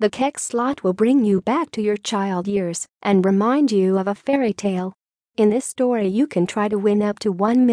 The Kex slot will bring you back to your child years and remind you of a fairy tale. In this story you can try to win up to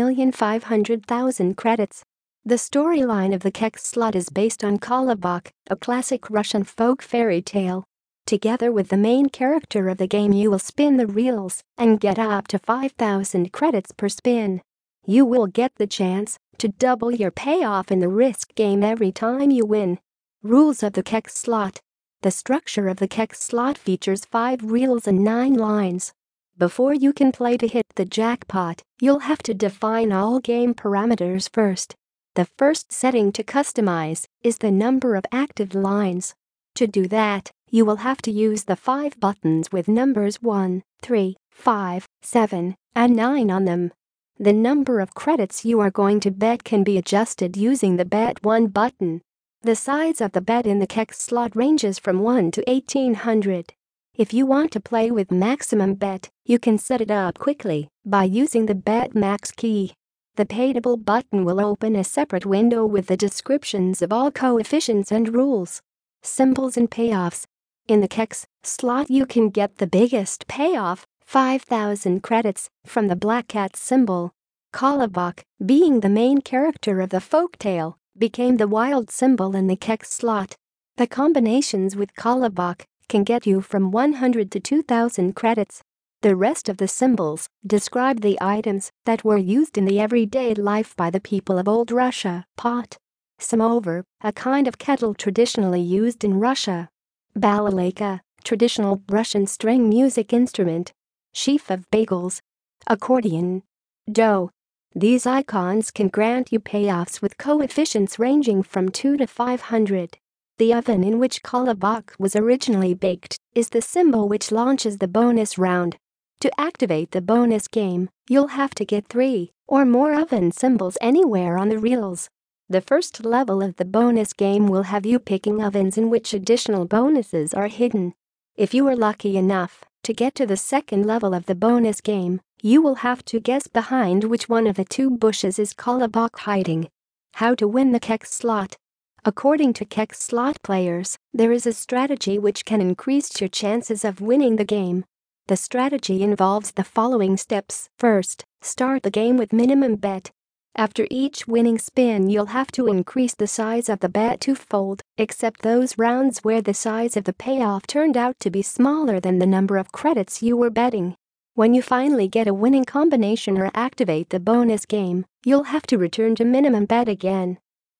1,500,000 credits. The storyline of the Kex slot is based on Kolobok, a classic Russian folk fairy tale. Together with the main character of the game you will spin the reels and get up to 5,000 credits per spin. You will get the chance to double your payoff in the Risk game every time you win. Rules of the Kex slot. The structure of the Kex slot features 5 reels and 9 lines. Before you can play to hit the jackpot, you'll have to define all game parameters first. The first setting to customize is the number of active lines. To do that, you will have to use the 5 buttons with numbers 1, 3, 5, 7, and 9 on them. The number of credits you are going to bet can be adjusted using the Bet 1 button. The size of the bet in the Kex slot ranges from 1 to 1,800. If you want to play with maximum bet, you can set it up quickly by using the Bet Max key. The Payable button will open a separate window with the descriptions of all coefficients and rules. Symbols and payoffs. In the Kex slot you can get the biggest payoff, 5,000 credits, from the black cat symbol. Kolobok, being the main character of the folktale, became the wild symbol in the Kex slot. The combinations with Kolobok can get you from 100 to 2,000 credits. The rest of the symbols describe the items that were used in the everyday life by the people of Old Russia. Pot. Samovar, a kind of kettle traditionally used in Russia. Balalaika, traditional Russian string music instrument. Sheaf of bagels. Accordion. Dough. These icons can grant you payoffs with coefficients ranging from 2 to 500. The oven in which Kolobok was originally baked is the symbol which launches the bonus round. To activate the bonus game, you'll have to get 3 or more oven symbols anywhere on the reels. The first level of the bonus game will have you picking ovens in which additional bonuses are hidden. If you are lucky enough to get to the second level of the bonus game, you will have to guess behind which one of the 2 bushes is Kolobok hiding. How to win the Kex slot. According to Kex slot players, there is a strategy which can increase your chances of winning the game. The strategy involves the following steps. First, start the game with minimum bet. After each winning spin you'll have to increase the size of the bet 2-fold, except those rounds where the size of the payoff turned out to be smaller than the number of credits you were betting. When you finally get a winning combination or activate the bonus game, you'll have to return to minimum bet again.